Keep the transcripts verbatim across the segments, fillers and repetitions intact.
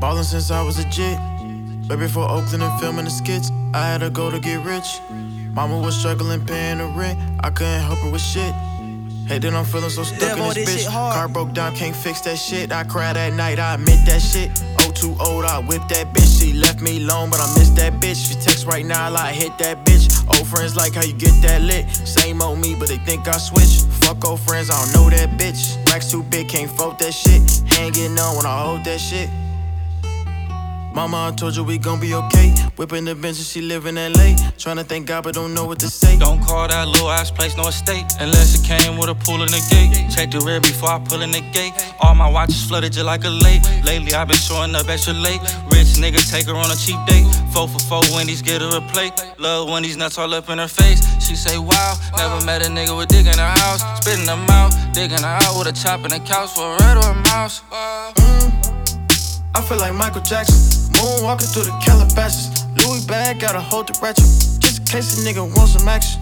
Ballin' since I was a jit. Way before Oakland and filming the skits, I had to go to get rich. Mama was struggling paying the rent, I couldn't help her with shit. Hey, then I'm feeling so stuck Damn, in this, this bitch. hard. Car broke down, can't fix that shit. I cried at night, I admit that shit. Oh, too old, I whipped that bitch. She left me alone, but I miss that bitch. She text right now, like hit that bitch. Old friends like how you get that lit. Same old me, but they think I switched. Fuck old friends, I don't know that bitch. Racks too big, can't fold that shit. Hanging on when I hold that shit. Mama, I told you we gon' be okay. Whipping the bench and she live in L A. Tryna thank God but don't know what to say. Don't call that little ass place no estate, unless it came with a pool in the gate. Check the rear before I pull in the gate. All my watches flooded just like a lake. Lately I been showing up extra late. Rich nigga take her on a cheap date. Four for four Wendy's, get her a plate. Love when these nuts all up in her face. She say wow, never met a nigga with dick in her house. Spitting them out, digging her out with a chop in the couch for a rat or a mouse. Mm, I feel like Michael Jackson. Moonwalking through the Calabasas. Louis bag, gotta hold the ratchet. Just in case a nigga wants some action.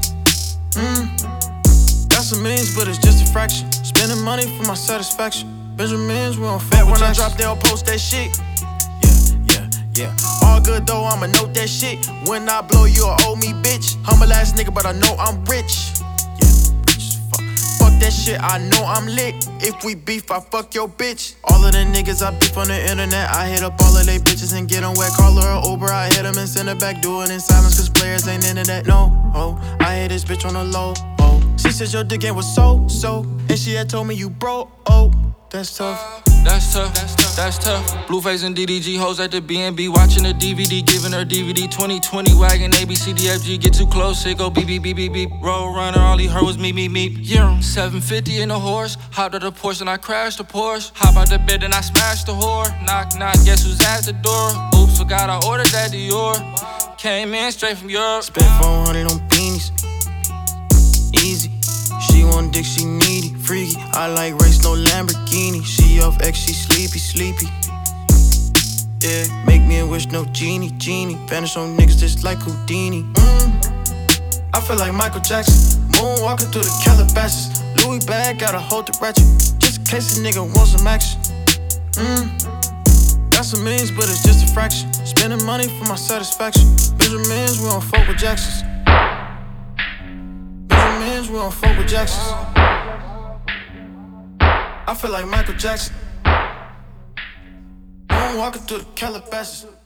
Mm. Got some millions, but it's just a fraction. Spending money for my satisfaction. Benjamins, we don't fuck with when I drop, they'll post that shit. Yeah, yeah, yeah. All good though, I'ma note that shit. When I blow, you'll owe me, bitch. Humble ass nigga, but I know I'm rich. That shit, I know I'm lit. If we beef, I fuck your bitch. All of the niggas I beef on the internet, I hit up all of they bitches and get them wet. Call her an Uber, I hit them and send her back. Do it in silence, cause players ain't into that, no. Oh, I hit this bitch on the low, oh. She said your dick game was so, so. And she had told me you broke, oh. That's tough. That's tough, that's tough, that's tough. Blueface and D D G hoes at the B and B, watching the D V D, giving her D V D. twenty twenty wagon, A B C D F G, get too close, it go beep beep beep beep beep. Road runner, all he heard was me me me. Yeah, seven fifty in a horse, hopped out the Porsche and I crashed the Porsche. Hop out the bed and I smashed the whore. Knock knock, guess who's at the door? Oops, forgot I ordered that Dior. Came in straight from Europe. Spent four hundred on beanies, easy. She want dick, she needy, freaky. I like race, no Lamborghini. She off X, she sleepy, sleepy. Yeah, make me a wish, no genie, genie. Vanish on niggas just like Houdini. Mm. I feel like Michael Jackson. Moonwalking through the Calabasas. Louis bag, gotta hold the ratchet. Just in case a nigga wants some action. Mm. Got some millions, but it's just a fraction. Spending money for my satisfaction. Benjamins, we don't fuck with Jacksons. We don't fuck with Jacksons. I feel like Michael Jackson. Moonwalking through the Calabasas.